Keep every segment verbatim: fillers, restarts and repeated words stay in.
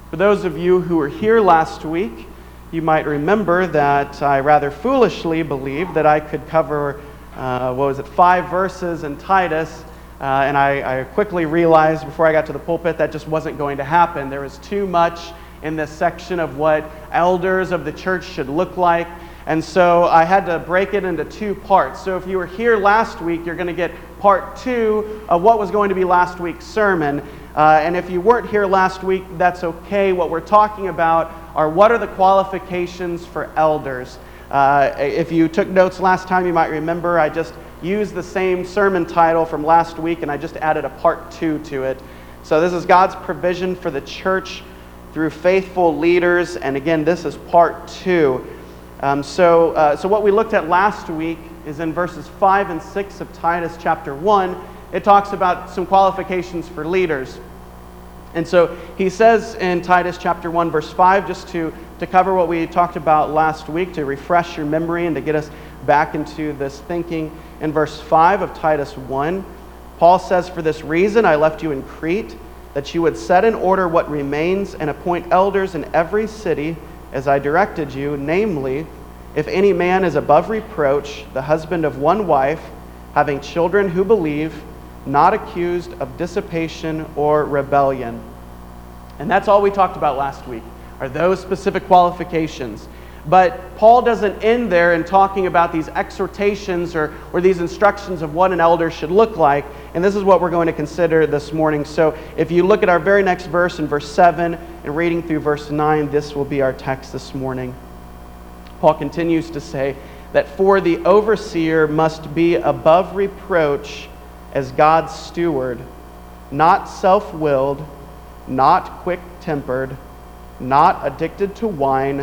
For those of you who were here last week, you might remember that I rather foolishly believed that I could cover, uh, what was it, five verses in Titus, uh, and I, I quickly realized before I got to the pulpit that just wasn't going to happen. There was too much in this section of what elders of the church should look like, and so I had to break it into two parts. So if you were here last week, you're going to get part two of what was going to be last week's sermon. Uh, and if you weren't here last week, that's okay. What we're talking about are what are the qualifications for elders. Uh, if you took notes last time, you might remember I just used the same sermon title from last week and I just added a part two to it. So this is God's provision for the church through faithful leaders. And again, this is part two. Um, so, uh, so what we looked at last week is in verses five and six of Titus chapter one. It talks about some qualifications for leaders. And so he says in Titus chapter one, verse five, just to, to cover what we talked about last week, to refresh your memory and to get us back into this thinking. In verse five of Titus one, Paul says, "For this reason I left you in Crete, that you would set in order what remains and appoint elders in every city, as I directed you, namely, if any man is above reproach, the husband of one wife, having children who believe, not accused of dissipation or rebellion." And that's all we talked about last week, are those specific qualifications. But Paul doesn't end there in talking about these exhortations or, or these instructions of what an elder should look like. And this is what we're going to consider this morning. So if you look at our very next verse in verse seven and reading through verse nine, this will be our text this morning. Paul continues to say that for the overseer must be above reproach as God's steward, not self-willed, not quick-tempered, not addicted to wine,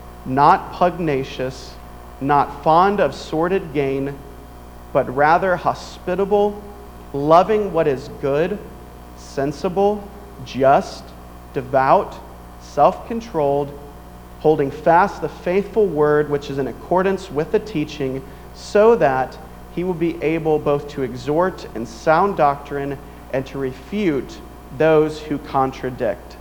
not pugnacious, not fond of sordid gain, but rather hospitable, loving what is good, sensible, just, devout, self-controlled, holding fast the faithful word which is in accordance with the teaching, so that he will be able both to exhort in sound doctrine and to refute those who contradict.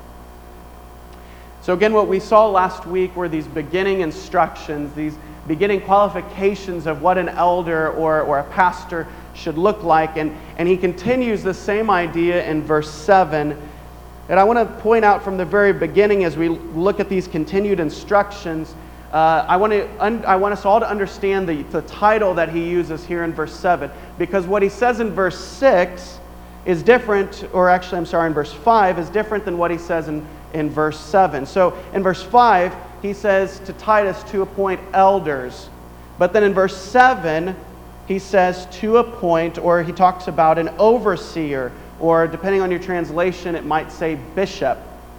So again, what we saw last week were these beginning instructions, these beginning qualifications of what an elder or, or a pastor should look like. And, and he continues the same idea in verse seven. And I want to point out from the very beginning as we look at these continued instructions, Uh, I want to. Un- I want us all to understand the, the title that he uses here in verse seven, because what he says in verse six is different, or actually, I'm sorry, in verse five is different than what he says in, in verse seven. So in verse five, he says to Titus to appoint elders, but then in verse seven, he says to appoint, or he talks about an overseer, or depending on your translation, it might say bishop.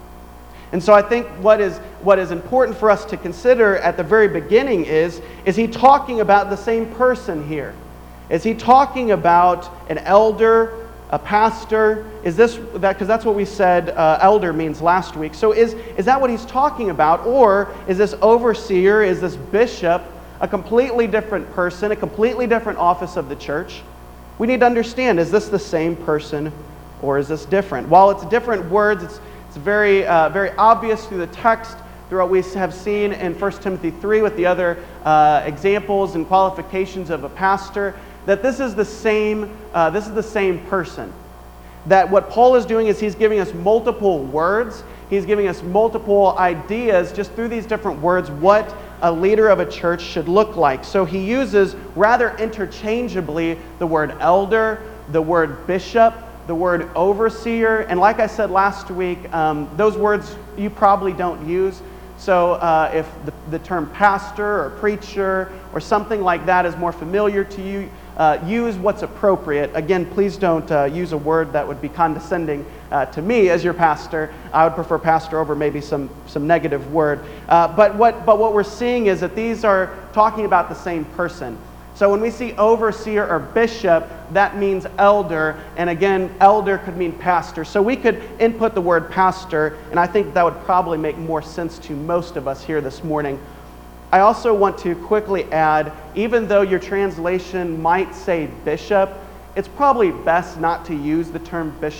And so I think what is what is important for us to consider at the very beginning is, is he talking about the same person here? Is he talking about an elder, a pastor? Is this, that because that's what we said uh, elder means last week. So is, is that what he's talking about? Or is this overseer, is this bishop a completely different person, a completely different office of the church? We need to understand, is this the same person or is this different? While it's different words, it's It's very, uh, very obvious through the text, through what we have seen in First Timothy three with the other uh, examples and qualifications of a pastor, that this is the same. Uh, this is the same person. That what Paul is doing is he's giving us multiple words. He's giving us multiple ideas just through these different words what a leader of a church should look like. So he uses rather interchangeably the word elder, the word bishop, the word overseer, and like I said last week, um, those words you probably don't use. So uh, if the, the term pastor or preacher or something like that is more familiar to you, uh, use what's appropriate. Again, please don't uh, use a word that would be condescending uh, to me as your pastor. I would prefer pastor over maybe some, some negative word. Uh, but what but what we're seeing is that these are talking about the same person. So when we see overseer or bishop, that means elder, and again, elder could mean pastor. So we could input the word pastor, and I think that would probably make more sense to most of us here this morning. I also want to quickly add, even though your translation might say bishop, it's probably best not to use the term bishop.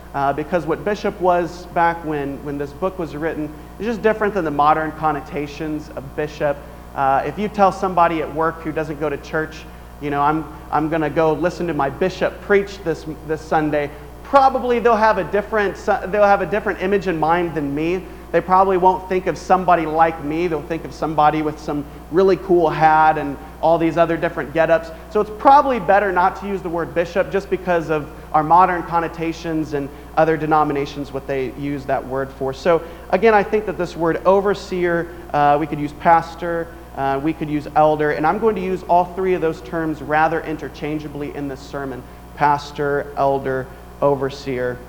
uh, because what bishop was back when, when this book was written is just different than the modern connotations of bishop. Uh, if you tell somebody at work who doesn't go to church, you know, I'm, I'm going to go listen to my bishop preach this, this Sunday, probably they'll have a different, they'll have a different image in mind than me. They probably won't think of somebody like me. They'll think of somebody with some really cool hat and all these other different get-ups. So it's probably better not to use the word bishop just because of our modern connotations and other denominations, what they use that word for. So again, I think that this word overseer, uh, we could use pastor, uh, we could use elder, and I'm going to use all three of those terms rather interchangeably in this sermon. Pastor, elder, overseer.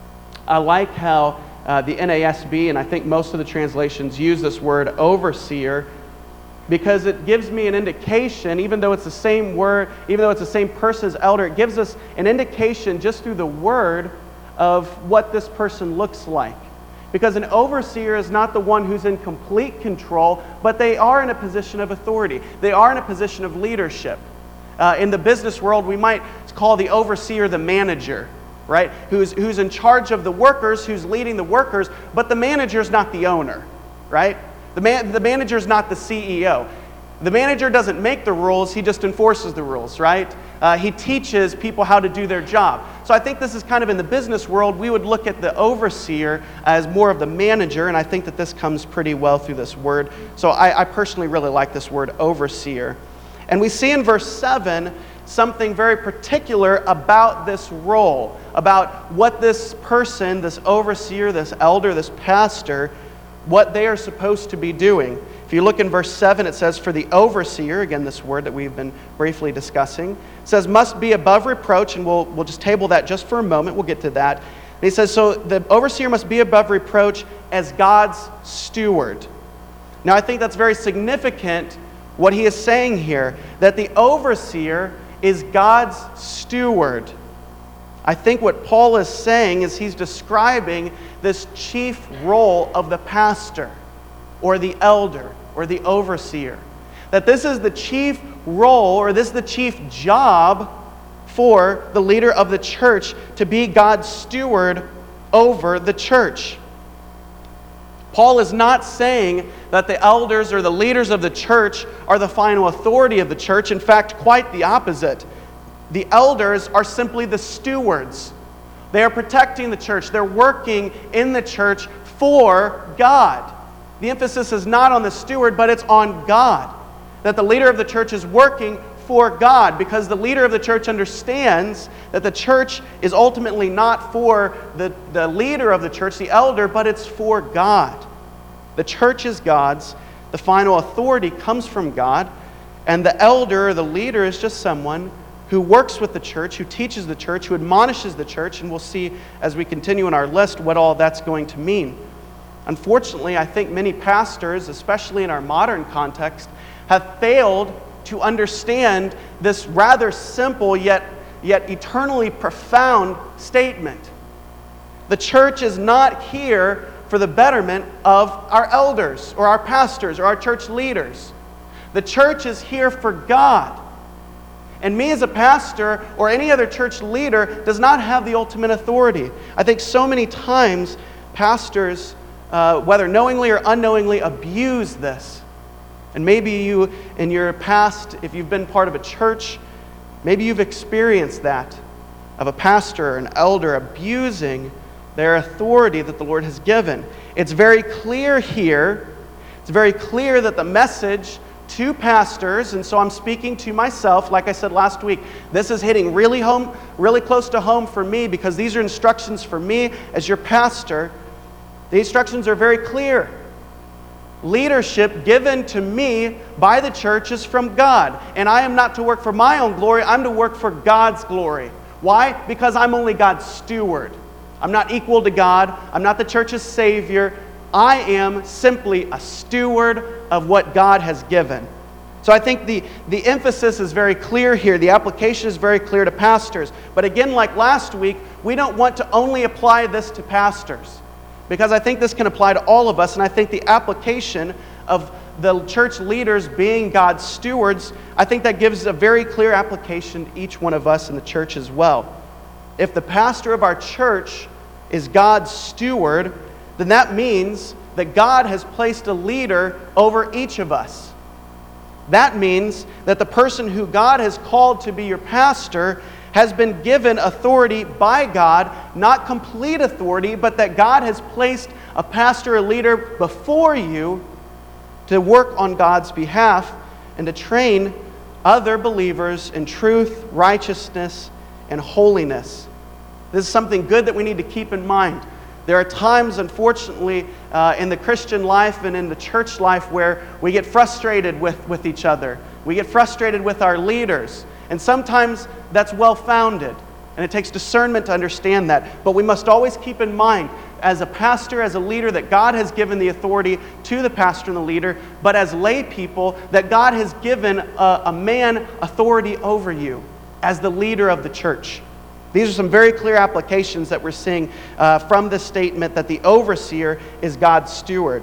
I like how uh, the N A S B, and I think most of the translations use this word overseer, because it gives me an indication, even though it's the same word, even though it's the same person as elder, it gives us an indication just through the word of what this person looks like. Because an overseer is not the one who's in complete control, but they are in a position of authority. They are in a position of leadership. Uh, in the business world, we might call the overseer the manager, right? Who's, who's in charge of the workers, who's leading the workers, but the manager's not the owner, right? The, man, the manager's not the C E O. The manager doesn't make the rules, he just enforces the rules, right? Uh, he teaches people how to do their job. So I think this is kind of in the business world, we would look at the overseer as more of the manager, and I think that this comes pretty well through this word. So I, I personally really like this word overseer. And we see in verse seven something very particular about this role, about what this person, this overseer, this elder, this pastor, what they are supposed to be doing. If you look in verse seven, it says, for the overseer, again, this word that we've been briefly discussing, it says, must be above reproach, and we'll, we'll just table that just for a moment. We'll get to that. And he says, so the overseer must be above reproach as God's steward. Now, I think that's very significant, what he is saying here, that the overseer is God's steward. I think what Paul is saying is he's describing this chief role of the pastor or the elder or the overseer. That this is the chief role, or this is the chief job for the leader of the church, to be God's steward over the church. Paul is not saying that the elders or the leaders of the church are the final authority of the church. In fact, quite the opposite. The elders are simply the stewards. They are protecting the church. They're working in the church for God. The emphasis is not on the steward, but it's on God. That the leader of the church is working for God, because the leader of the church understands that the church is ultimately not for the, the leader of the church, the elder, but it's for God. The church is God's. The final authority comes from God. And the elder, or the leader, is just someone who works with the church, who teaches the church, who admonishes the church, and we'll see as we continue in our list what all that's going to mean. Unfortunately, I think many pastors, especially in our modern context, have failed to understand this rather simple yet, yet eternally profound statement. The church is not here for the betterment of our elders or our pastors or our church leaders. The church is here for God. And me as a pastor or any other church leader does not have the ultimate authority. I think so many times pastors, uh, whether knowingly or unknowingly, abuse this. And maybe you, in your past, if you've been part of a church, maybe you've experienced that, of a pastor or an elder abusing their authority that the Lord has given. It's very clear here, it's very clear that the message to pastors, and so I'm speaking to myself, like I said last week, this is hitting really home, really close to home for me, because these are instructions for me as your pastor. The instructions are very clear. Leadership given to me by the church is from God. And I am not to work for my own glory, I'm to work for God's glory. Why? Because I'm only God's steward. I'm not equal to God. I'm not the church's savior. I am simply a steward of what God has given. So I think the, the emphasis is very clear here. The application is very clear to pastors. But again, like last week, we don't want to only apply this to pastors, because I think this can apply to all of us, and I think the application of the church leaders being God's stewards, I think that gives a very clear application to each one of us in the church as well. If the pastor of our church is God's steward, then that means that God has placed a leader over each of us. That means that the person who God has called to be your pastor has been given authority by God, not complete authority, but that God has placed a pastor, a leader before you to work on God's behalf and to train other believers in truth, righteousness, and holiness. This is something good that we need to keep in mind. There are times, unfortunately, uh, in the Christian life and in the church life where we get frustrated with, with each other. We get frustrated with our leaders. And sometimes that's well-founded. And it takes discernment to understand that. But we must always keep in mind, as a pastor, as a leader, that God has given the authority to the pastor and the leader. But as lay people, that God has given a, a man authority over you as the leader of the church. These are some very clear applications that we're seeing uh, from this statement that the overseer is God's steward.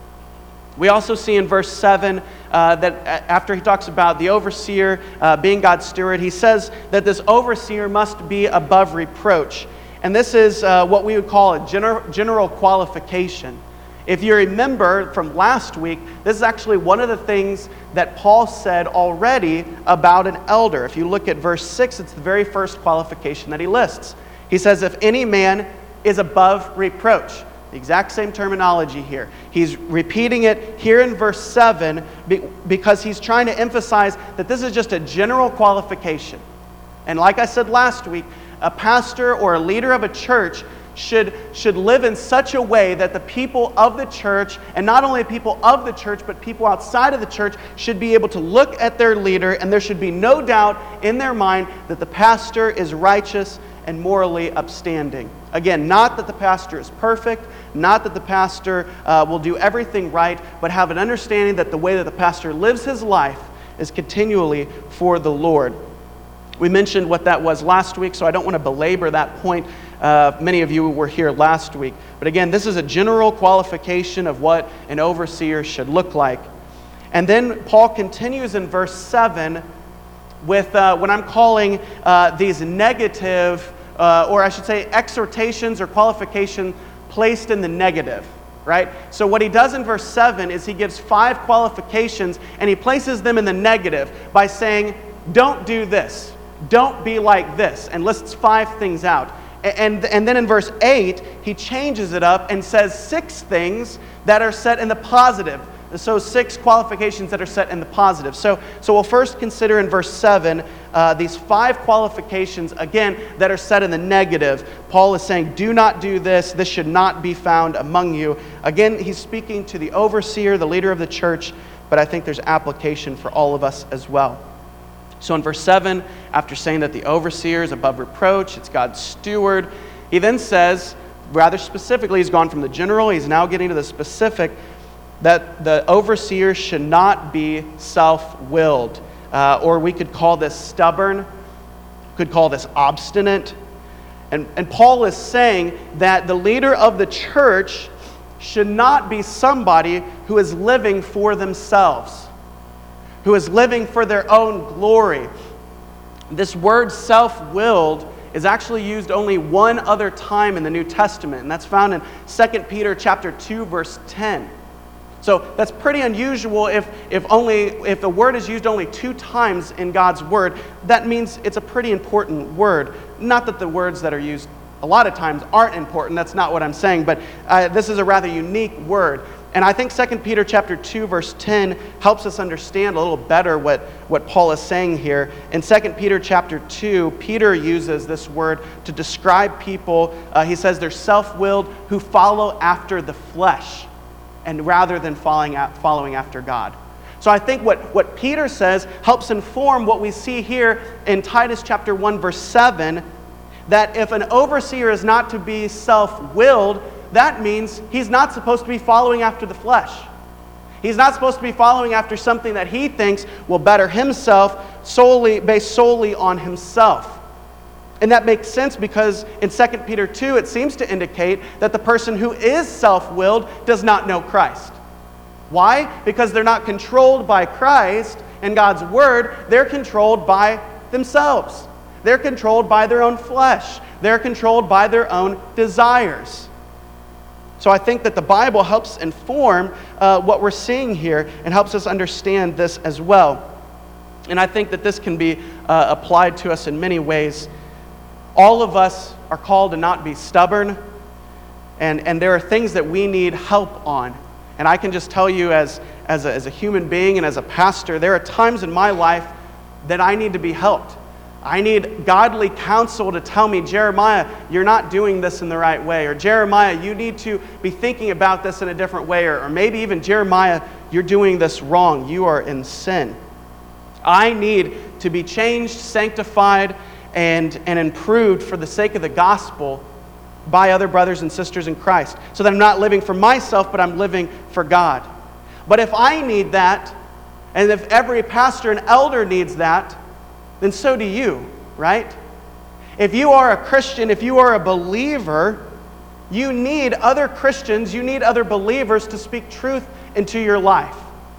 We also see in verse seven uh, that after he talks about the overseer uh, being God's steward, he says that this overseer must be above reproach. And this is uh, what we would call a gener- general qualification. If you remember from last week, this is actually one of the things that Paul said already about an elder. If you look at verse six, it's the very first qualification that he lists. He says, if any man is above reproach. The exact same terminology here. He's repeating it here in verse seven because he's trying to emphasize that this is just a general qualification. And like I said last week, a pastor or a leader of a church should, should live in such a way that the people of the church, and not only people of the church, but people outside of the church, should be able to look at their leader, and there should be no doubt in their mind that the pastor is righteous and morally upstanding. Again, not that the pastor is perfect, not that the pastor uh, will do everything right, but have an understanding that the way that the pastor lives his life is continually for the Lord. We mentioned what that was last week, so I don't want to belabor that point. Uh, many of you were here last week. But again, this is a general qualification of what an overseer should look like. And then Paul continues in verse seven with uh, what I'm calling uh, these negative, uh, or I should say exhortations or qualification placed in the negative. Right? So what he does in verse seven is he gives five qualifications and he places them in the negative by saying, don't do this. Don't be like this, and lists five things out. And, and then in verse eight, he changes it up and says six things that are set in the positive. So six qualifications that are set in the positive. So, so we'll first consider in verse seven uh, these five qualifications, again, that are set in the negative. Paul is saying, do not do this. This should not be found among you. Again, he's speaking to the overseer, the leader of the church, but I think there's application for all of us as well. So in verse seven, after saying that the overseer is above reproach, it's God's steward, he then says, rather specifically, he's gone from the general, he's now getting to the specific, that the overseer should not be self-willed. Uh, or we could call this stubborn, could call this obstinate. And, and Paul is saying that the leader of the church should not be somebody who is living for themselves, who is living for their own glory. This word self-willed is actually used only one other time in the New Testament, and that's found in Second Peter chapter two, verse ten. So that's pretty unusual if, if only if the word is used only two times in God's word. That means it's a pretty important word. Not that the words that are used a lot of times aren't important, that's not what I'm saying, but uh, this is a rather unique word. And I think Second Peter chapter two, verse ten helps us understand a little better what, what Paul is saying here. In Second Peter chapter two, Peter uses this word to describe people. Uh, he says they're self-willed who follow after the flesh, and rather than following, following after God. So I think what, what Peter says helps inform what we see here in Titus chapter one, verse seven, that if an overseer is not to be self-willed, that means he's not supposed to be following after the flesh. He's not supposed to be following after something that he thinks will better himself, solely based solely on himself. And that makes sense because in Second Peter two, it seems to indicate that the person who is self-willed does not know Christ. Why? Because they're not controlled by Christ and God's word, they're controlled by themselves. They're controlled by their own flesh. They're controlled by their own desires. So I think that the Bible helps inform uh, what we're seeing here and helps us understand this as well. And I think that this can be uh, applied to us in many ways. All of us are called to not be stubborn, and, and there are things that we need help on. And I can just tell you as, as, a, as a human being and as a pastor, there are times in my life that I need to be helped. I need godly counsel to tell me, Jeremiah, you're not doing this in the right way. Or Jeremiah, you need to be thinking about this in a different way. Or, or maybe even, Jeremiah, you're doing this wrong. You are in sin. I need to be changed, sanctified, and, and improved for the sake of the gospel by other brothers and sisters in Christ. So that I'm not living for myself, but I'm living for God. But if I need that, and if every pastor and elder needs that, then so do you, right? If you are a Christian, if you are a believer, you need other Christians, you need other believers to speak truth into your life.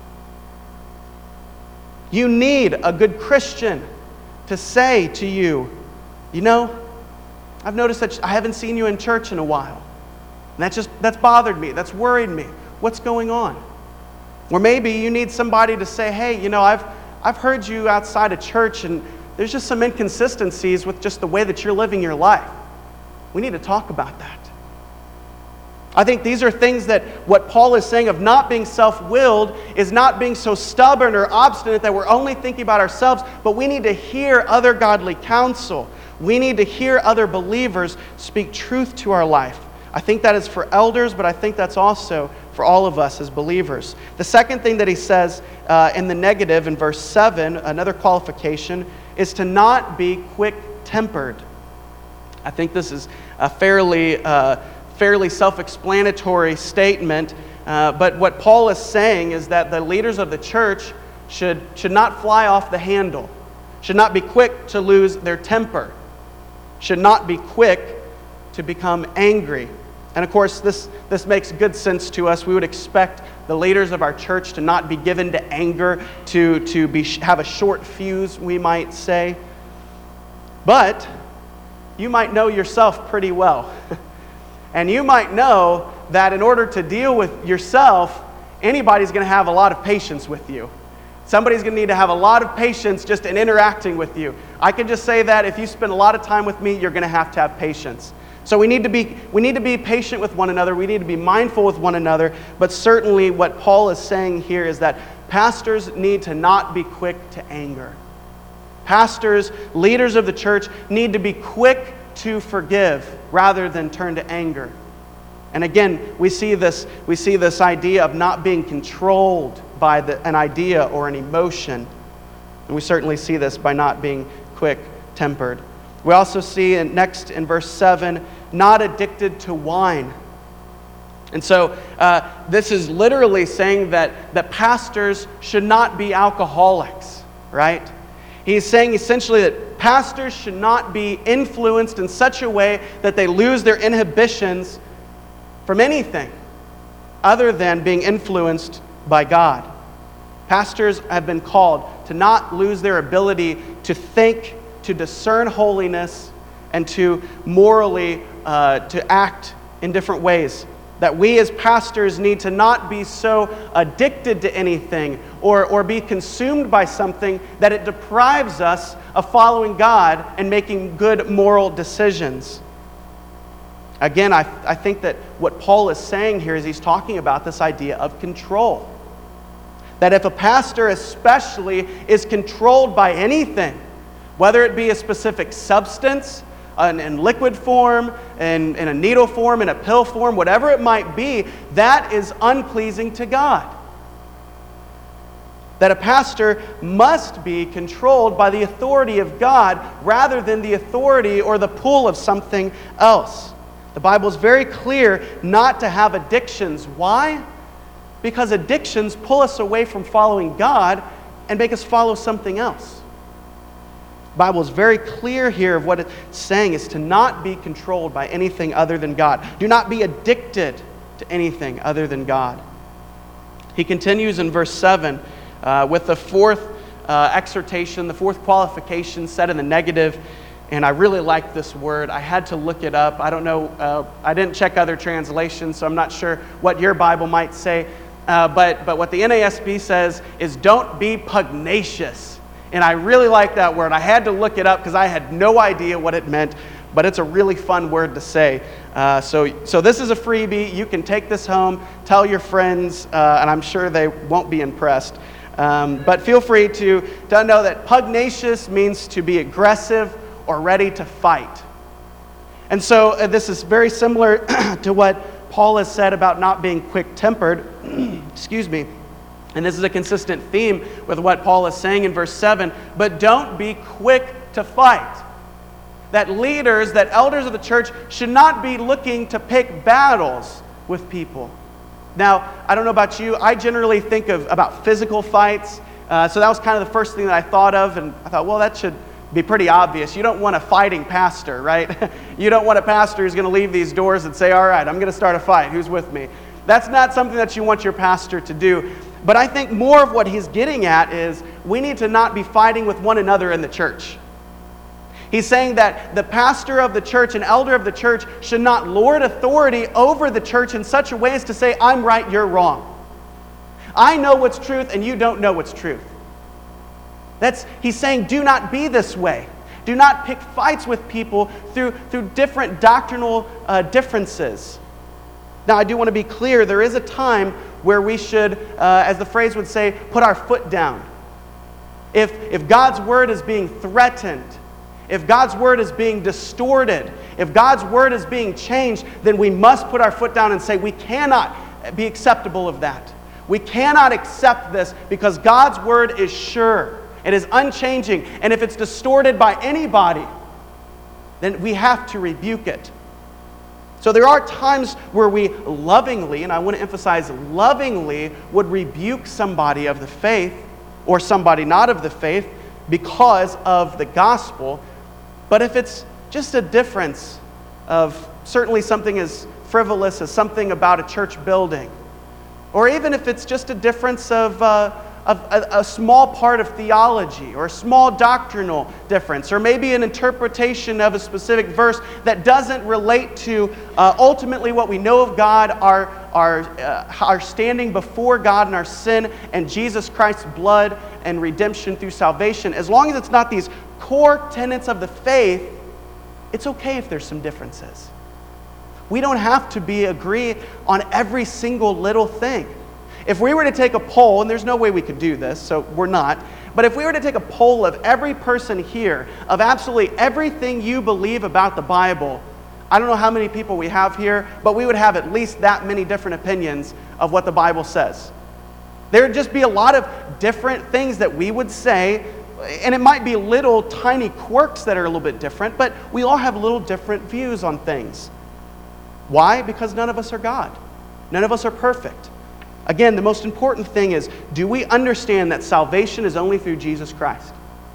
You need a good Christian to say to you, you know, I've noticed that I haven't seen you in church in a while. And that's just, that's bothered me, that's worried me. What's going on? Or maybe you need somebody to say, hey, you know, I've I've heard you outside of church, and there's just some inconsistencies with just the way that you're living your life. We need to talk about that. I think these are things that what Paul is saying of not being self-willed is not being so stubborn or obstinate that we're only thinking about ourselves, but we need to hear other godly counsel. We need to hear other believers speak truth to our life. I think that is for elders, but I think that's also for all of us as believers. The second thing that he says uh, in the negative in verse seven, another qualification, is to not be quick-tempered. I think this is a fairly, uh, fairly self-explanatory statement, uh, but what Paul is saying is that the leaders of the church should, should not fly off the handle, should not be quick to lose their temper, should not be quick to become angry. And of course, this, this makes good sense to us. We would expect the leaders of our church to not be given to anger, to, to be, have a short fuse, we might say. But you might know yourself pretty well. And you might know that in order to deal with yourself, anybody's going to have a lot of patience with you. Somebody's going to need to have a lot of patience just in interacting with you. I can just say that if you spend a lot of time with me, you're going to have to have patience. So we need to be we need to be patient with one another. We need to be mindful with one another. But certainly what Paul is saying here is that pastors need to not be quick to anger. Pastors, leaders of the church, need to be quick to forgive rather than turn to anger. And again, we see this we see this idea of not being controlled by the, an idea or an emotion. And we certainly see this by not being quick-tempered. We also see in, next in verse seven, not addicted to wine. And so uh, this is literally saying that, that pastors should not be alcoholics, right? He's saying essentially that pastors should not be influenced in such a way that they lose their inhibitions from anything other than being influenced by God. Pastors have been called to not lose their ability to think, to discern holiness, and to morally uh, to act in different ways. That we as pastors need to not be so addicted to anything or, or be consumed by something that it deprives us of following God and making good moral decisions. Again, I, I think that what Paul is saying here is he's talking about this idea of control. That if a pastor especially is controlled by anything, whether it be a specific substance, in, in liquid form, in, in a needle form, in a pill form, whatever it might be, that is unpleasing to God. That a pastor must be controlled by the authority of God rather than the authority or the pull of something else. The Bible is very clear not to have addictions. Why? Because addictions pull us away from following God and make us follow something else. The Bible is very clear here of what it's saying is to not be controlled by anything other than God. Do not be addicted to anything other than God. He continues in verse seven uh, with the fourth uh, exhortation, the fourth qualification set in the negative. And I really like this word. I had to look it up. I don't know, uh, I didn't check other translations, so I'm not sure what your Bible might say. Uh, but, but what the N A S B says is don't be pugnacious. And I really like that word. I had to look it up because I had no idea what it meant, but it's a really fun word to say. Uh, so, so this is a freebie. You can take this home, tell your friends, uh, and I'm sure they won't be impressed. Um, but feel free to, to know that pugnacious means to be aggressive or ready to fight. And so uh, this is very similar to what Paul has said about not being quick-tempered. Excuse me. And this is a consistent theme with what Paul is saying in verse seven. But don't be quick to fight. That leaders, that elders of the church should not be looking to pick battles with people. Now, I don't know about you, I generally think of about physical fights. Uh, so that was kind of the first thing that I thought of, and I thought, well, that should be pretty obvious. You don't want a fighting pastor, right? You don't want a pastor who's going to leave these doors and say, all right, I'm going to start a fight. Who's with me? That's not something that you want your pastor to do. But I think more of what he's getting at is we need to not be fighting with one another in the church. He's saying that the pastor of the church, an elder of the church, should not lord authority over the church in such a way as to say, I'm right, you're wrong. I know what's truth and you don't know what's truth. That's, he's saying, do not be this way. Do not pick fights with people through, through different doctrinal uh, differences. Now, I do want to be clear, there is a time where we should, uh, as the phrase would say, put our foot down. If, if God's word is being threatened, if God's word is being distorted, if God's word is being changed, then we must put our foot down and say we cannot be acceptable of that. We cannot accept this because God's word is sure. It is unchanging. And if it's distorted by anybody, then we have to rebuke it. So there are times where we lovingly, and I want to emphasize lovingly, would rebuke somebody of the faith or somebody not of the faith because of the gospel. But if it's just a difference of certainly something as frivolous as something about a church building, or even if it's just a difference of, uh, of a, a small part of theology or a small doctrinal difference, or maybe an interpretation of a specific verse that doesn't relate to uh, ultimately what we know of God, our, our, uh, our standing before God and our sin and Jesus Christ's blood and redemption through salvation, as long as it's not these core tenets of the faith, it's okay if there's some differences. We don't have to be agree on every single little thing. If we were to take a poll, and there's no way we could do this, so we're not, but if we were to take a poll of every person here, of absolutely everything you believe about the Bible, I don't know how many people we have here, but we would have at least that many different opinions of what the Bible says. There would just be a lot of different things that we would say, and it might be little tiny quirks that are a little bit different, but we all have little different views on things. Why? Because none of us are God. None of us are perfect. Again, the most important thing is, do we understand that salvation is only through Jesus Christ?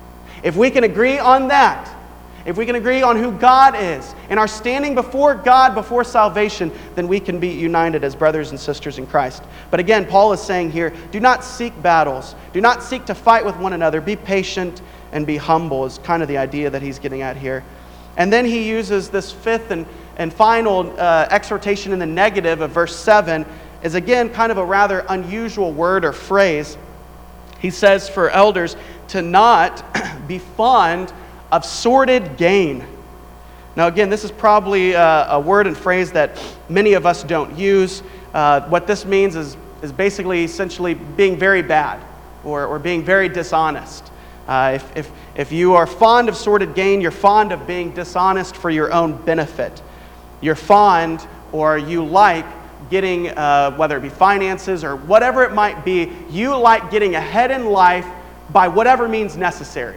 If we can agree on that, if we can agree on who God is and our standing before God before salvation, then we can be united as brothers and sisters in Christ. But again, Paul is saying here, do not seek battles. Do not seek to fight with one another. Be patient and be humble is kind of the idea that he's getting at here. And then he uses this fifth and, and final uh, exhortation in the negative of verse seven is again kind of a rather unusual word or phrase. He says for elders to not be fond of sordid gain. Now again, this is probably a, a word and phrase that many of us don't use. Uh, what this means is, is basically essentially being very bad or, or being very dishonest. Uh, if, if, if you are fond of sordid gain, you're fond of being dishonest for your own benefit. You're fond or you like getting, uh, whether it be finances or whatever it might be, you like getting ahead in life by whatever means necessary.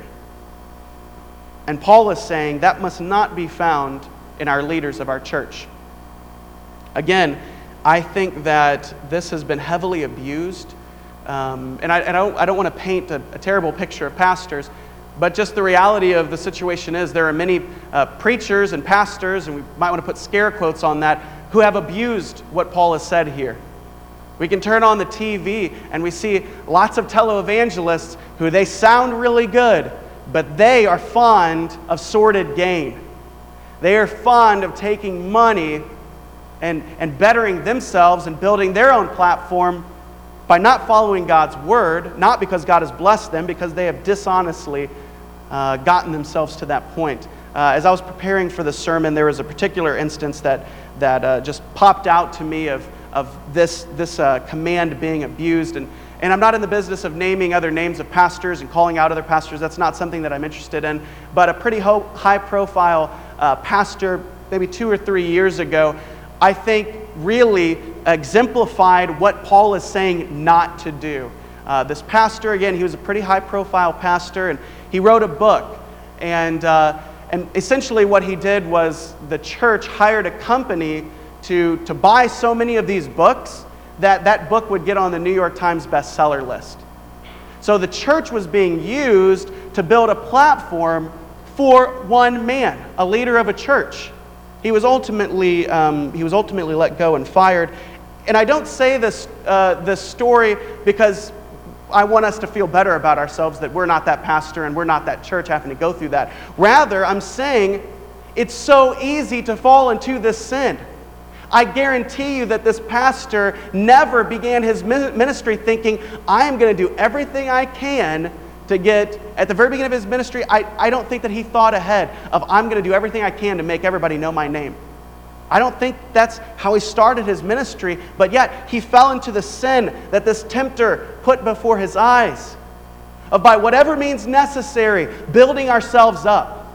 And Paul is saying that must not be found in our leaders of our church. Again, I think that this has been heavily abused. Um, and I, I don't, I don't want to paint a, a terrible picture of pastors, but just the reality of the situation is there are many uh, preachers and pastors, and we might want to put scare quotes on that, who have abused what Paul has said here. We can turn on the T V and we see lots of televangelists who they sound really good, but they are fond of sordid gain. They are fond of taking money and, and bettering themselves and building their own platform by not following God's word, not because God has blessed them, because they have dishonestly uh, gotten themselves to that point. Uh, as I was preparing for the sermon, there was a particular instance that, that uh, just popped out to me of, of this, this uh, command being abused. And, and I'm not in the business of naming other names of pastors and calling out other pastors. That's not something that I'm interested in. But a pretty ho- high-profile uh, pastor, maybe two or three years ago, I think really exemplified what Paul is saying not to do. Uh, this pastor, again, he was a pretty high-profile pastor, and he wrote a book. And, uh, and essentially what he did was the church hired a company to, to buy so many of these books that that book would get on the New York Times bestseller list. So the church was being used to build a platform for one man, a leader of a church. He was ultimately um, he was ultimately let go and fired. And I don't say this uh, this story because I want us to feel better about ourselves that we're not that pastor and we're not that church having to go through that. Rather, I'm saying it's so easy to fall into this sin. I guarantee you that this pastor never began his ministry thinking, I am going to do everything I can to get, at the very beginning of his ministry, I, I don't think that he thought ahead of, I'm going to do everything I can to make everybody know my name. I don't think that's how he started his ministry, but yet he fell into the sin that this tempter put before his eyes of, by whatever means necessary, building ourselves up.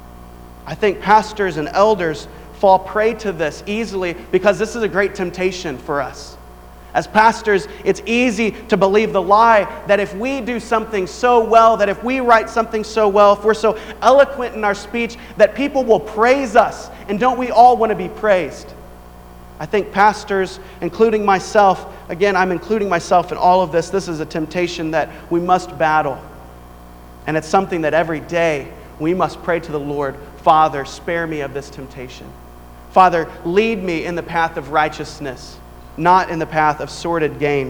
I think pastors and elders fall prey to this easily because this is a great temptation for us. As pastors, it's easy to believe the lie that if we do something so well, that if we write something so well, if we're so eloquent in our speech, that people will praise us. And don't we all want to be praised? I think pastors, including myself, again, I'm including myself in all of this, this is a temptation that we must battle. And it's something that every day we must pray to the Lord, Father, spare me of this temptation. Father, lead me in the path of righteousness, not in the path of sordid gain.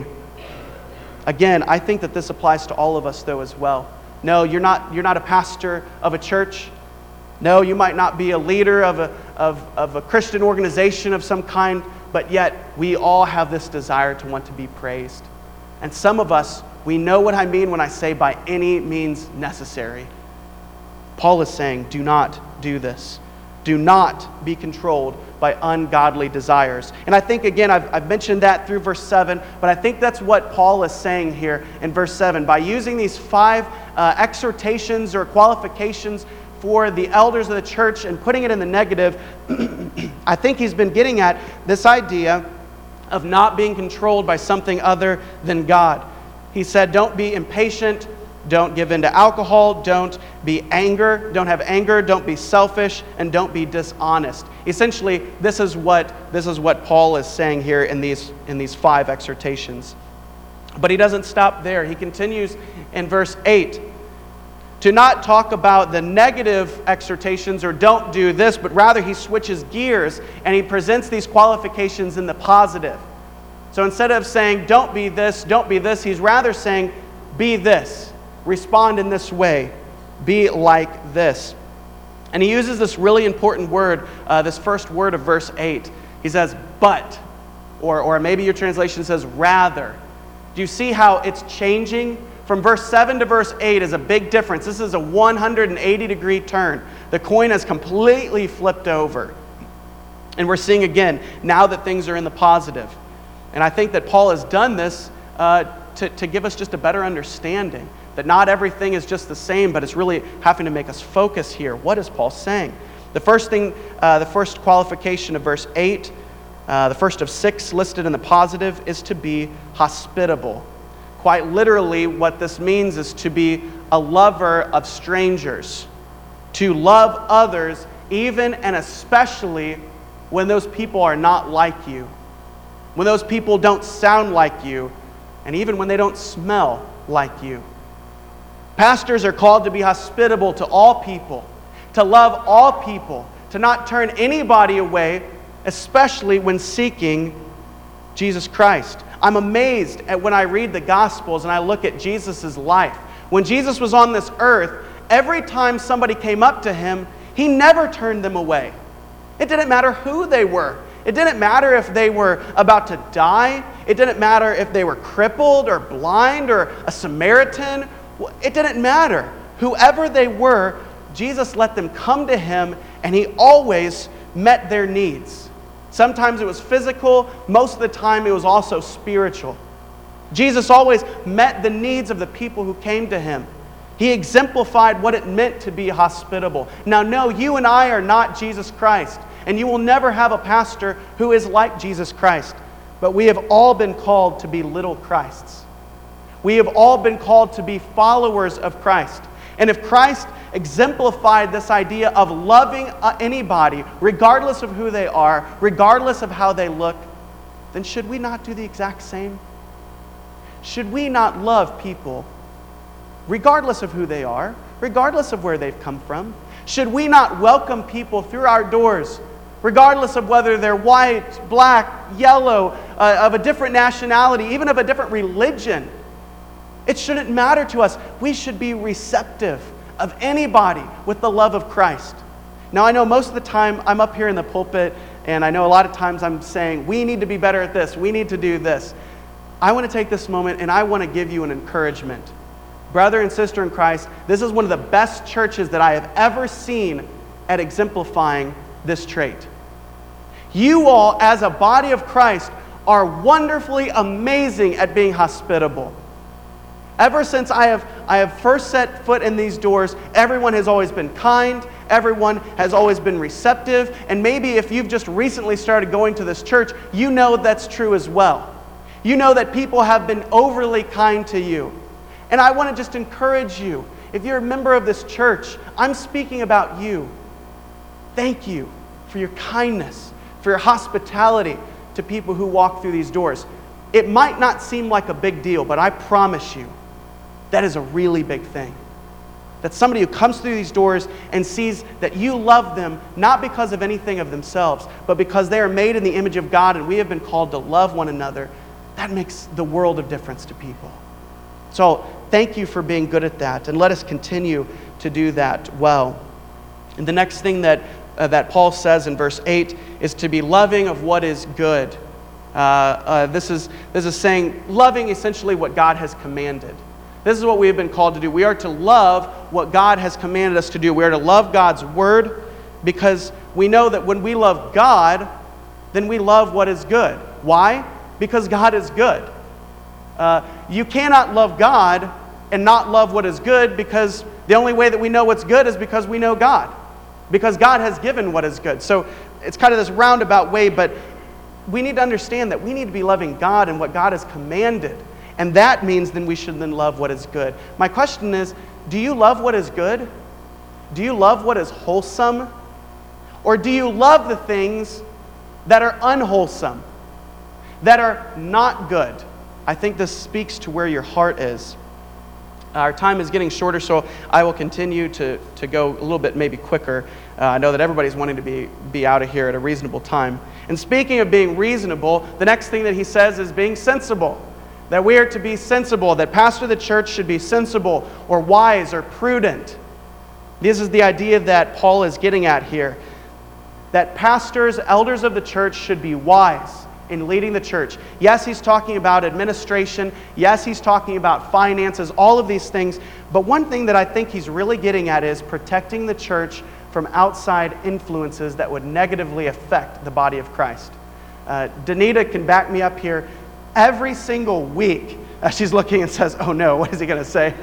Again, I think that this applies to all of us, though, as well. No, you're not, you're not a pastor of a church. No, you might not be a leader of a, of, of a Christian organization of some kind, but yet we all have this desire to want to be praised. And some of us, we know what I mean when I say by any means necessary. Paul is saying, do not do this. Do not be controlled by ungodly desires. And I think, again, I've, I've mentioned that through verse seven, but I think that's what Paul is saying here in verse seven. By using these five uh, exhortations or qualifications for the elders of the church and putting it in the negative, I think he's been getting at this idea of not being controlled by something other than God. He said, don't be impatient. Don't give in to alcohol, don't be anger, don't have anger, don't be selfish, and don't be dishonest. Essentially, this is what this is what Paul is saying here in these in these five exhortations. But he doesn't stop there. He continues in verse eight to not talk about the negative exhortations or don't do this, but rather he switches gears and he presents these qualifications in the positive. So instead of saying don't be this, don't be this, he's rather saying be this. Respond in this way. Be like this. And he uses this really important word, uh, this first word of verse eight. He says, but, or, or maybe your translation says rather. Do you see how it's changing? From verse seven to verse eight is a big difference. This is a one hundred eighty degree turn. The coin has completely flipped over. And we're seeing again, now that things are in the positive. And I think that Paul has done this uh, to, to give us just a better understanding. That not everything is just the same, but it's really having to make us focus here. What is Paul saying? The first thing, uh, the first qualification of verse eight, uh, the first of six listed in the positive, is to be hospitable. Quite literally, what this means is to be a lover of strangers. To love others, even and especially when those people are not like you. When those people don't sound like you, and even when they don't smell like you. Pastors are called to be hospitable to all people, to love all people, to not turn anybody away, especially when seeking Jesus Christ. I'm amazed at when I read the Gospels and I look at Jesus' life. When Jesus was on this earth every time somebody came up to him, he never turned them away. It didn't matter who they were. It didn't matter if they were about to die. It didn't matter if they were crippled or blind or a Samaritan. It didn't matter. Whoever they were, Jesus let them come to him, and he always met their needs. Sometimes it was physical. Most of the time it was also spiritual. Jesus always met the needs of the people who came to him. He exemplified what it meant to be hospitable. Now, no, you and I are not Jesus Christ, and you will never have a pastor who is like Jesus Christ. But we have all been called to be little Christs. We have all been called to be followers of Christ. And if Christ exemplified this idea of loving anybody, regardless of who they are, regardless of how they look, then should we not do the exact same? Should we not love people regardless of who they are, regardless of where they've come from? Should we not welcome people through our doors, regardless of whether they're white, black, yellow, uh, of a different nationality, even of a different religion? It shouldn't matter to us. We should be receptive of anybody with the love of Christ. Now, I know most of the time I'm up here in the pulpit, and I know a lot of times I'm saying, we need to be better at this, we need to do this. I want to take this moment and I want to give you an encouragement. Brother and sister in Christ, this is one of the best churches that I have ever seen at exemplifying this trait. You all, as a body of Christ, are wonderfully amazing at being hospitable. Ever since I have, I have first set foot in these doors, everyone has always been kind, everyone has always been receptive, and maybe if you've just recently started going to this church, you know that's true as well. You know that people have been overly kind to you. And I want to just encourage you, if you're a member of this church, I'm speaking about you. Thank you for your kindness, for your hospitality to people who walk through these doors. It might not seem like a big deal, but I promise you, that is a really big thing. That somebody who comes through these doors and sees that you love them, not because of anything of themselves, but because they are made in the image of God and we have been called to love one another, that makes the world of difference to people. So thank you for being good at that, and let us continue to do that well. And the next thing that, uh, that Paul says in verse eight is to be loving of what is good. Uh, uh, this is, this is saying loving essentially what God has commanded. This is what we have been called to do. We are to love what God has commanded us to do. We are to love God's word because we know that when we love God, then we love what is good. Why? Because God is good. Uh, you cannot love God and not love what is good, because the only way that we know what's good is because we know God. Because God has given what is good. So it's kind of this roundabout way, but we need to understand that we need to be loving God and what God has commanded. And that means then we should then love what is good. My question is, do you love what is good? Do you love what is wholesome? Or do you love the things that are unwholesome, that are not good? I think this speaks to where your heart is. Our time is getting shorter, so I will continue to, to go a little bit maybe quicker. Uh, I know that everybody's wanting to be, be out of here at a reasonable time. And speaking of being reasonable, the next thing that he says is being sensible. That we are to be sensible, that pastor of the church should be sensible or wise or prudent. This is the idea that Paul is getting at here. That pastors, elders of the church should be wise in leading the church. Yes, he's talking about administration. Yes, he's talking about finances, all of these things. But one thing that I think he's really getting at is protecting the church from outside influences that would negatively affect the body of Christ. Uh, Danita can back me up here. Every single week, uh, she's looking and says, oh no, what is he going to say?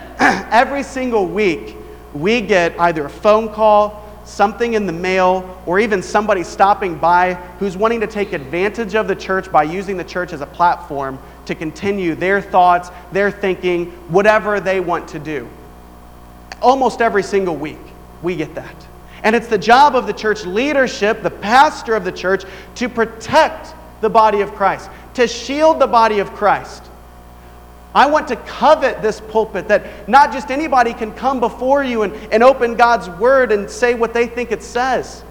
Every single week, we get either a phone call, something in the mail, or even somebody stopping by who's wanting to take advantage of the church by using the church as a platform to continue their thoughts, their thinking, whatever they want to do. Almost every single week, we get that. And it's the job of the church leadership, the pastor of the church, to protect the body of Christ, to shield the body of Christ. I want to covet this pulpit, that not just anybody can come before you and, and open God's word and say what they think it says.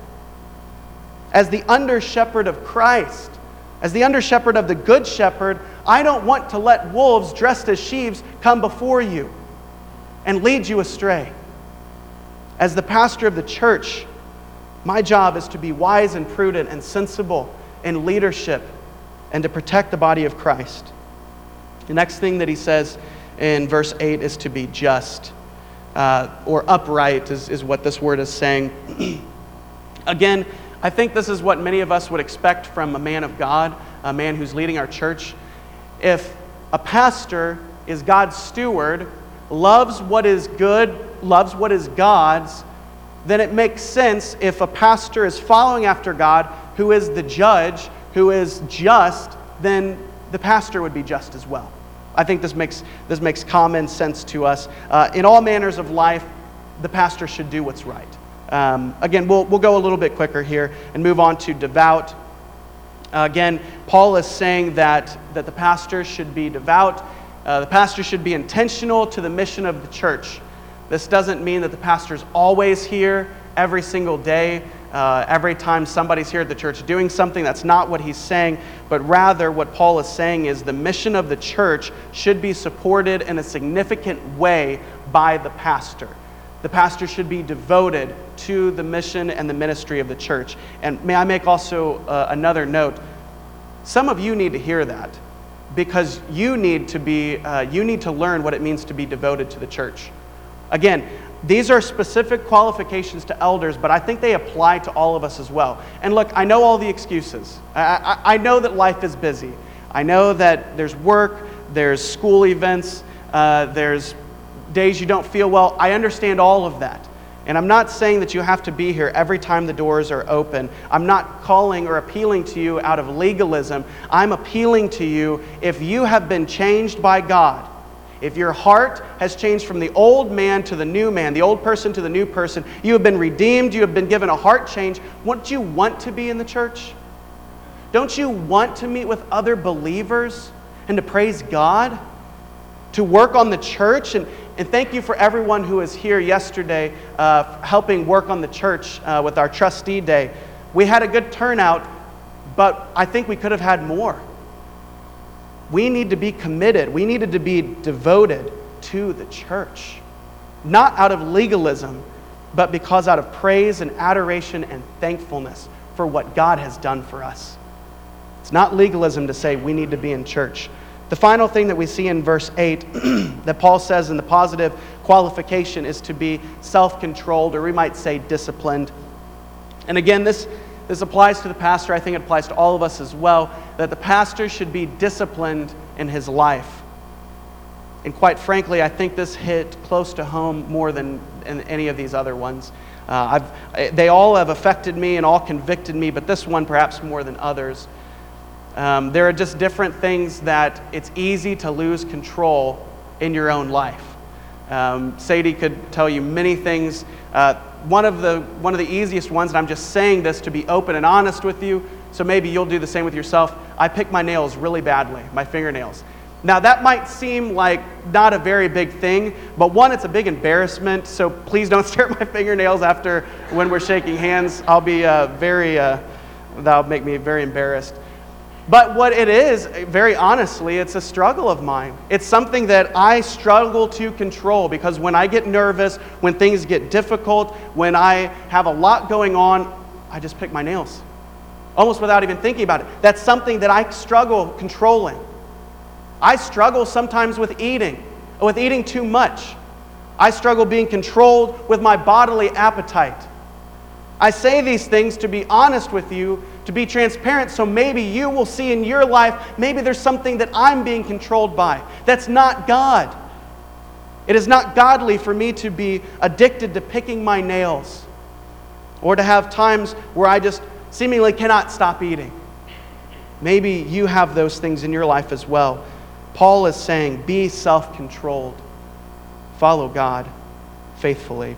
As the under-shepherd of Christ, as the under-shepherd of the good shepherd, I don't want to let wolves dressed as sheep come before you and lead you astray. As the pastor of the church, my job is to be wise and prudent and sensible in leadership and to protect the body of Christ. The next thing that he says in verse eight is to be just, uh, or upright is, is what this word is saying. Again, I think this is what many of us would expect from a man of God, a man who's leading our church. If a pastor is God's steward, loves what is good, loves what is God's, then it makes sense if a pastor is following after God, who is the judge, who is just, then the pastor would be just as well. I think this makes this makes common sense to us. Uh, in all manners of life, the pastor should do what's right. Um, again, we'll we'll go a little bit quicker here and move on to devout. Uh, again, Paul is saying that that the pastor should be devout. Uh, the pastor should be intentional to the mission of the church. This doesn't mean that the pastor's always here every single day, uh, every time somebody's here at the church doing something. That's not what he's saying, but rather what Paul is saying is the mission of the church should be supported in a significant way by the pastor. The pastor should be devoted to the mission and the ministry of the church. And may I make also uh, another note? Some of you need to hear that, because you need to be, uh, you need to learn what it means to be devoted to the church. Again, these are specific qualifications to elders, but I think they apply to all of us as well. And look, I know all the excuses. I, I, I know that life is busy. I know that there's work, there's school events, uh, there's days you don't feel well. I understand all of that. And I'm not saying that you have to be here every time the doors are open. I'm not calling or appealing to you out of legalism. I'm appealing to you if you have been changed by God. If your heart has changed from the old man to the new man, the old person to the new person, you have been redeemed, you have been given a heart change, wouldn't you want to be in the church? Don't you want to meet with other believers and to praise God? To work on the church? And, and thank you for everyone who was here yesterday uh, helping work on the church uh, with our trustee day. We had a good turnout, but I think we could have had more. We need to be committed. We needed to be devoted to the church. Not out of legalism, but because out of praise and adoration and thankfulness for what God has done for us. It's not legalism to say we need to be in church. The final thing that we see in verse eight that Paul says in the positive qualification is to be self-controlled, or we might say disciplined. And again, this This applies to the pastor. I think it applies to all of us as well, that the pastor should be disciplined in his life. And quite frankly, I think this hit close to home more than in any of these other ones. Uh, I've, they all have affected me and all convicted me, but this one perhaps more than others. Um, there are just different things that it's easy to lose control in your own life. Um, Sadie could tell you many things. Uh, One of the one of the easiest ones, and I'm just saying this to be open and honest with you, so maybe you'll do the same with yourself. I pick my nails really badly, my fingernails. Now that might seem like not a very big thing, but one, it's a big embarrassment, so please don't stare at my fingernails after when we're shaking hands. I'll be uh, very, uh, that'll make me very embarrassed. But what it is, very honestly, it's a struggle of mine. It's something that I struggle to control, because when I get nervous, when things get difficult, when I have a lot going on, I just pick my nails, almost without even thinking about it. That's something that I struggle controlling. I struggle sometimes with eating, with eating too much. I struggle being controlled with my bodily appetite. I say these things to be honest with you, to be transparent, so maybe you will see in your life, maybe there's something that I'm being controlled by. That's not God. It is not godly for me to be addicted to picking my nails, or to have times where I just seemingly cannot stop eating. Maybe you have those things in your life as well. Paul is saying, be self-controlled. Follow God faithfully.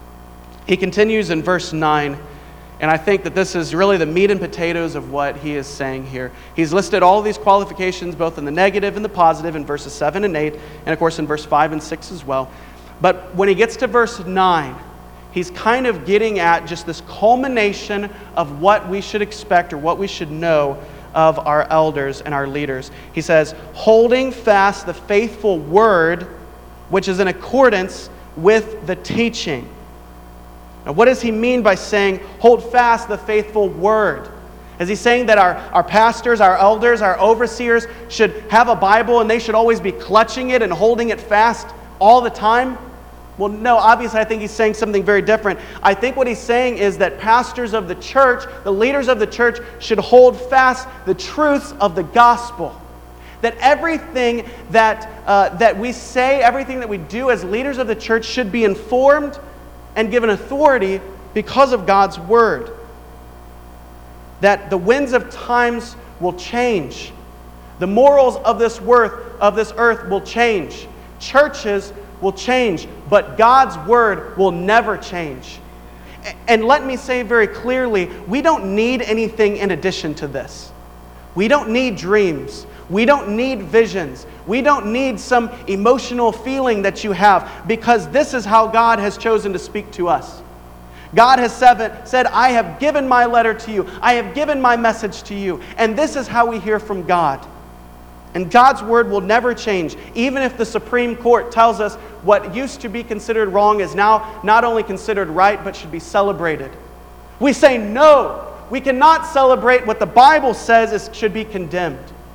He continues in verse nine, and I think that this is really the meat and potatoes of what he is saying here. He's listed all of these qualifications, both in the negative and the positive, in verses seven and eight, and of course in verse five and six as well. But when he gets to verse nine, he's kind of getting at just this culmination of what we should expect, or what we should know of our elders and our leaders. He says, holding fast the faithful word, which is in accordance with the teaching. Now, what does he mean by saying, hold fast the faithful word? Is he saying that our, our pastors, our elders, our overseers should have a Bible and they should always be clutching it and holding it fast all the time? Well, no, obviously I think he's saying something very different. I think what he's saying is that pastors of the church, the leaders of the church, should hold fast the truths of the gospel. That everything that, uh, that we say, everything that we do as leaders of the church should be informed and given authority because of God's word. That the winds of times will change. The morals of this worth, of this earth will change. Churches will change, but God's word will never change. And let me say very clearly, we don't need anything in addition to this. We don't need dreams. We don't need visions. We don't need some emotional feeling that you have, because this is how God has chosen to speak to us. God has said, I have given my letter to you. I have given my message to you. And this is how we hear from God. And God's word will never change. Even if the Supreme Court tells us what used to be considered wrong is now not only considered right, but should be celebrated. We say no. We cannot celebrate what the Bible says is, should be condemned.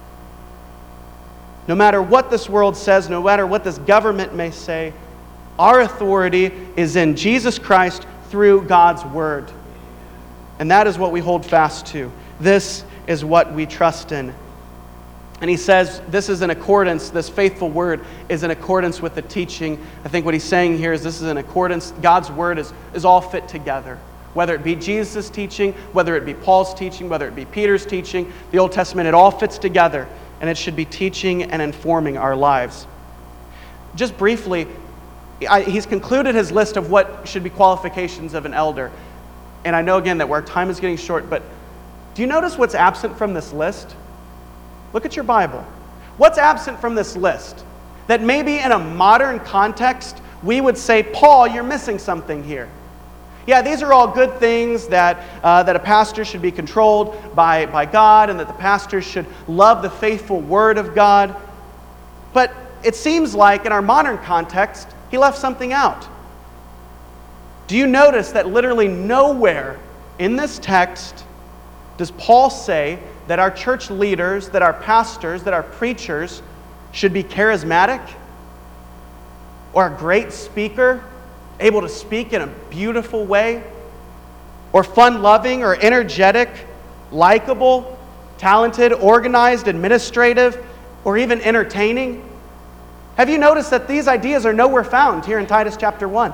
No matter what this world says, no matter what this government may say, our authority is in Jesus Christ through God's word. And that is what we hold fast to. This is what we trust in. And he says this is in accordance, this faithful word is in accordance with the teaching. I think what he's saying here is this is in accordance, God's word is, is all fit together. Whether it be Jesus' teaching, whether it be Paul's teaching, whether it be Peter's teaching, the Old Testament, it all fits together. And it should be teaching and informing our lives. Just briefly, I, he's concluded his list of what should be qualifications of an elder. And I know again that our time is getting short, but do you notice what's absent from this list? Look at your Bible. What's absent from this list? That maybe in a modern context, we would say, Paul, you're missing something here. Yeah, these are all good things, that uh, that a pastor should be controlled by, by God, and that the pastor should love the faithful word of God. But it seems like in our modern context, he left something out. Do you notice that literally nowhere in this text does Paul say that our church leaders, that our pastors, that our preachers should be charismatic or a great speaker, able to speak in a beautiful way, or fun-loving or energetic, likable, talented, organized, administrative, or even entertaining? Have you noticed that these ideas are nowhere found here in Titus chapter one?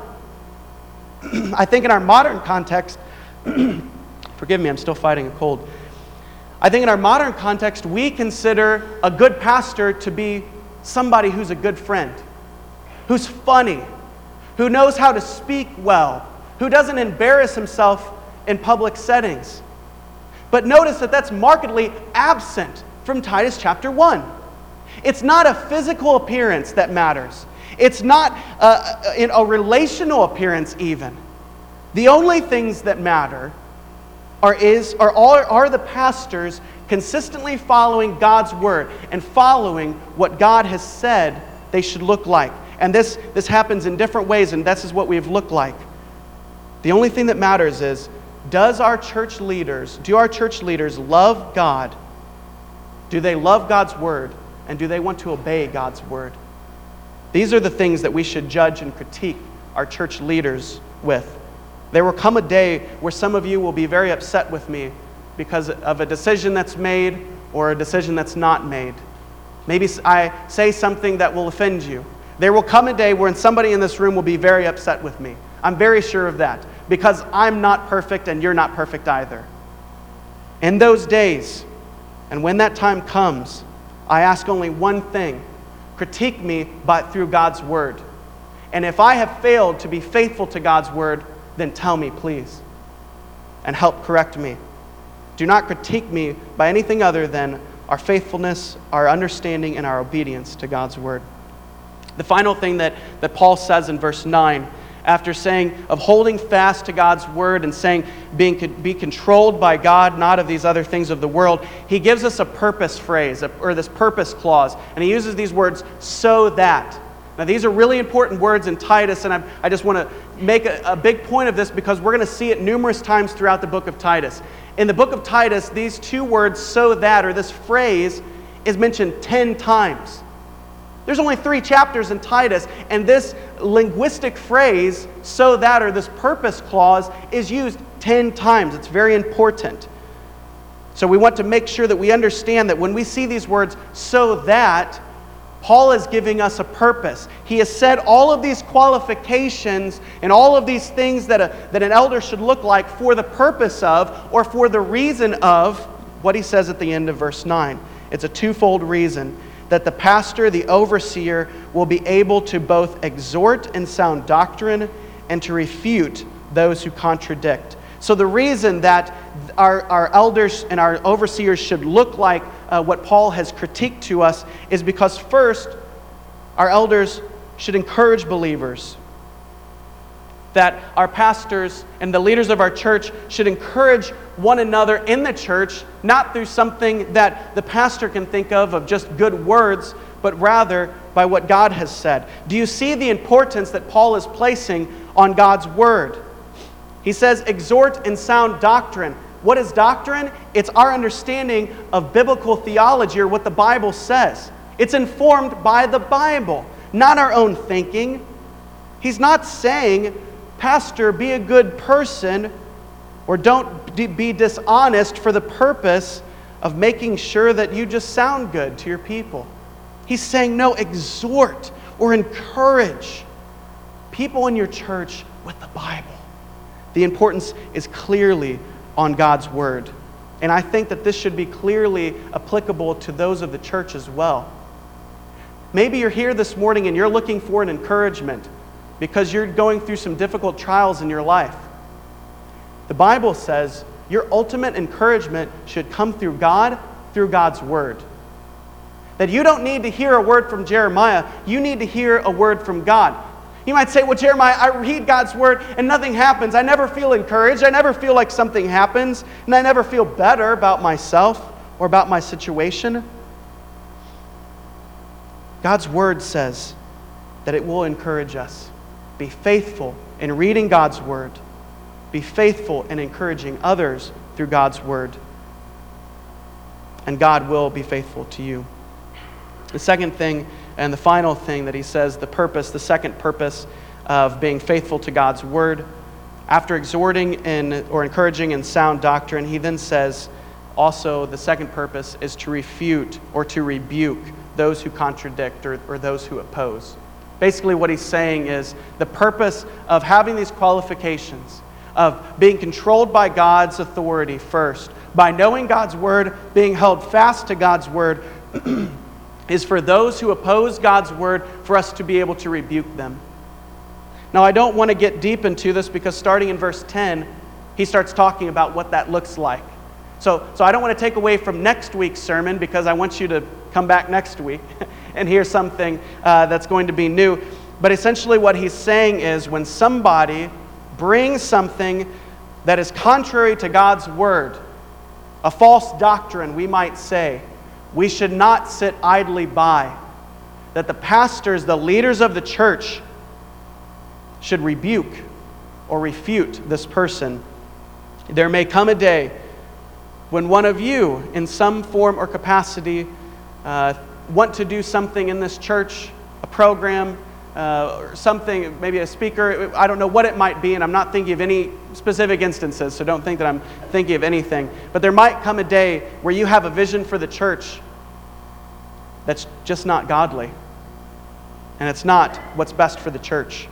I think in our modern context, forgive me, I'm still fighting a cold. I think in our modern context, we consider a good pastor to be somebody who's a good friend, who's funny, who knows how to speak well, who doesn't embarrass himself in public settings. But notice that that's markedly absent from Titus chapter one. It's not a physical appearance that matters. It's not a, a, a relational appearance even. The only things that matter are, is, are, all, are the pastors consistently following God's word and following what God has said they should look like. And this, this happens in different ways, and this is what we've looked like. The only thing that matters is, does our church leaders, do our church leaders love God? Do they love God's word? And do they want to obey God's word? These are the things that we should judge and critique our church leaders with. There will come a day where some of you will be very upset with me because of a decision that's made or a decision that's not made. Maybe I say something that will offend you. There will come a day when somebody in this room will be very upset with me. I'm very sure of that, because I'm not perfect and you're not perfect either. In those days, and when that time comes, I ask only one thing: critique me by, through God's word. And if I have failed to be faithful to God's word, then tell me, please, and help correct me. Do not critique me by anything other than our faithfulness, our understanding, and our obedience to God's word. The final thing that, that Paul says in verse nine, after saying of holding fast to God's word and saying being be controlled by God, not of these other things of the world, he gives us a purpose phrase, or this purpose clause, and he uses these words, so that. Now, these are really important words in Titus, and I, I just want to make a, a big point of this because we're going to see it numerous times throughout the book of Titus. In the book of Titus, these two words, so that, or this phrase, is mentioned ten times. There's only three chapters in Titus, and this linguistic phrase, so that, or this purpose clause, is used ten times. It's very important. So we want to make sure that we understand that when we see these words, so that, Paul is giving us a purpose. He has said all of these qualifications and all of these things that, a, that an elder should look like for the purpose of, or for the reason of, what he says at the end of verse nine. It's a twofold reason. That the pastor, the overseer, will be able to both exhort in sound doctrine and to refute those who contradict. So the reason that our, our elders and our overseers should look like uh, what Paul has critiqued to us is because first, our elders should encourage believers. That our pastors and the leaders of our church should encourage one another in the church, not through something that the pastor can think of, of just good words, but rather by what God has said. Do you see the importance that Paul is placing on God's word? He says, exhort in sound doctrine. What is doctrine? It's our understanding of biblical theology, or what the Bible says. It's informed by the Bible, not our own thinking. He's not saying, pastor, be a good person, or don't be dishonest for the purpose of making sure that you just sound good to your people. He's saying, no, exhort or encourage people in your church with the Bible. The importance is clearly on God's word. And I think that this should be clearly applicable to those of the church as well. Maybe you're here this morning and you're looking for an encouragement because you're going through some difficult trials in your life. The Bible says your ultimate encouragement should come through God, through God's word. That you don't need to hear a word from Jeremiah, you need to hear a word from God. You might say, well, Jeremiah, I read God's word and nothing happens. I never feel encouraged. I never feel like something happens. And I never feel better about myself or about my situation. God's word says that it will encourage us. Be faithful in reading God's word. Be faithful in encouraging others through God's word. And God will be faithful to you. The second thing, and the final thing that he says, the purpose, the second purpose of being faithful to God's word, after exhorting in, or encouraging in sound doctrine, he then says also the second purpose is to refute or to rebuke those who contradict or, or those who oppose. Basically what he's saying is the purpose of having these qualifications, of being controlled by God's authority first, by knowing God's word, being held fast to God's word, is for those who oppose God's word, for us to be able to rebuke them. Now, I don't want to get deep into this because starting in verse ten, he starts talking about what that looks like. So, so I don't want to take away from next week's sermon because I want you to come back next week and hear something uh, that's going to be new. But essentially what he's saying is when somebody brings something that is contrary to God's word, a false doctrine, we might say, we should not sit idly by. That the pastors, the leaders of the church, should rebuke or refute this person. There may come a day when one of you, in some form or capacity, uh, want to do something in this church, a program, uh, or something, maybe a speaker, I don't know what it might be, and I'm not thinking of any specific instances, so don't think that I'm thinking of anything. But there might come a day where you have a vision for the church that's just not godly, and it's not what's best for the church.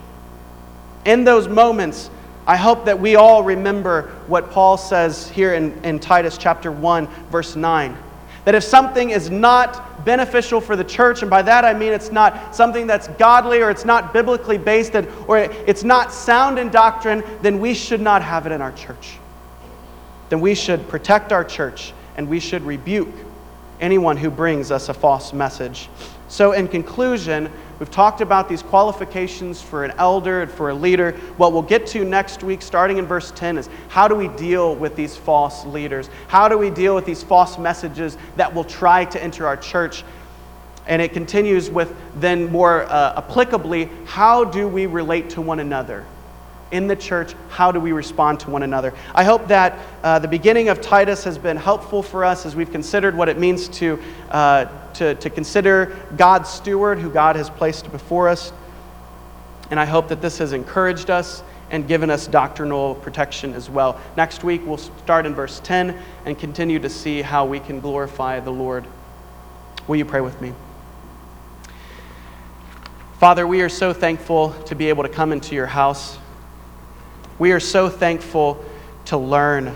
In those moments, I hope that we all remember what Paul says here in, in Titus chapter one, verse nine. That if something is not beneficial for the church, and by that I mean it's not something that's godly or it's not biblically based or it's not sound in doctrine, then we should not have it in our church. Then we should protect our church and we should rebuke anyone who brings us a false message. So in conclusion, we've talked about these qualifications for an elder and for a leader. What we'll get to next week, starting in verse ten, is how do we deal with these false leaders? How do we deal with these false messages that will try to enter our church? And it continues with then more uh, applicably, how do we relate to one another? In the church, how do we respond to one another? I hope that uh, the beginning of Titus has been helpful for us as we've considered what it means to, uh, to, to consider God's steward, who God has placed before us. And I hope that this has encouraged us and given us doctrinal protection as well. Next week, we'll start in verse ten and continue to see how we can glorify the Lord. Will you pray with me? Father, we are so thankful to be able to come into your house. We are so thankful to learn,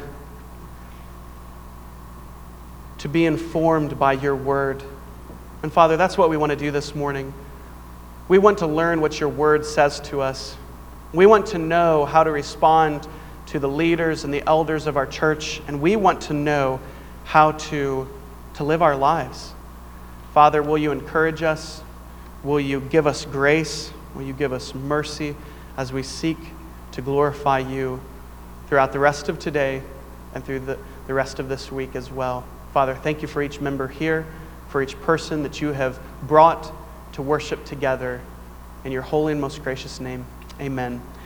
to be informed by your word. And Father, that's what we want to do this morning. We want to learn what your word says to us. We want to know how to respond to the leaders and the elders of our church, and we want to know how to, to live our lives. Father, will you encourage us? Will you give us grace? Will you give us mercy as we seek to glorify you throughout the rest of today and through the, the rest of this week as well. Father, thank you for each member here, for each person that you have brought to worship together. In your holy and most gracious name, amen.